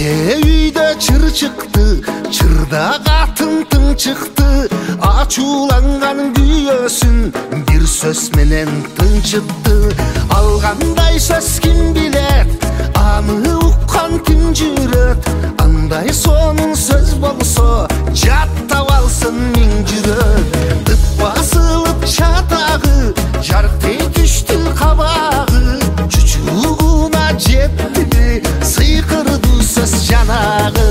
үйde чыр чыкты, чырдага тың чыкты. Ачууланган күйөөсүн бир сөз менен тынчытты. Алгандай сөз ким билет, аны уккан ким жүрөт. Андай сонун сөз болсо жаттап алсын миң жүрөк. Тып басылып чатагы, жарктей түштү кабагы. Чучугуна жетти, сыйкырды сөз жанагы.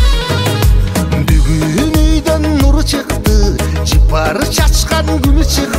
Бүгүн үйдөн нур чыкты, жыпар чачкан күн чыкты.